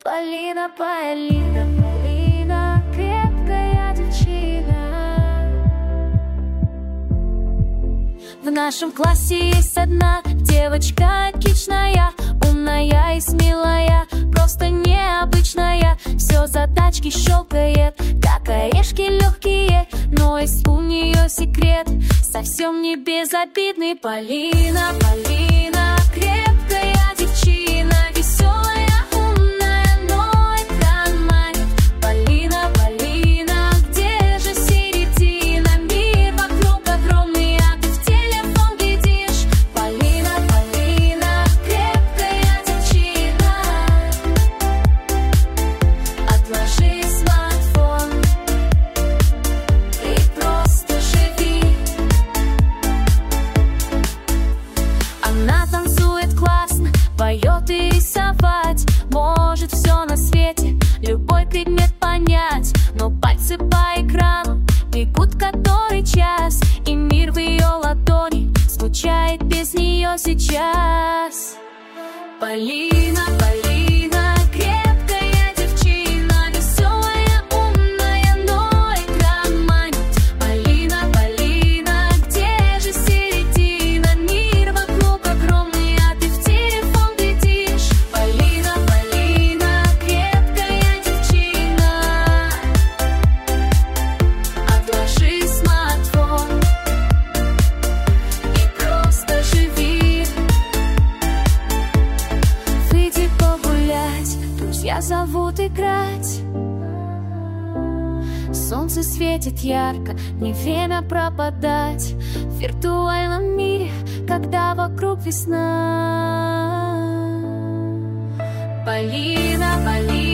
Полина, Полина, Полина, крепкая девчина. В нашем классе есть одна девочка кичная, умная и смелая, просто необычная. Все задачки щелкает, как орешки легкие, но есть у нее секрет, совсем не безобидный. Полина, Полина, крепкая девчина, веселая, умная, но экран манит. Полина, Полина, где же середина? Мир вокруг огромный, а ты в телефон глядишь. Полина, Полина, крепкая девчина. Отложи смартфон и просто живи. Она танцует классно, поет и рисовать, может все на свете, любой предмет понять. Но пальцы по экрану бегут который час, и мир в ее ладони скучает без нее сейчас. Полина, Полина, крепкая девчина, веселая, умная, но экран манит. Полина, Полина, где же середина? Мир вокруг огромный, а ты в телефон глядишь. Полина, Полина, крепкая девчина. Отложи смартфон и просто живи. Выйди погулять, друзья зовут играть. Солнце светит ярко, не время пропадать в виртуальном мире, когда вокруг весна. Полина, Полина,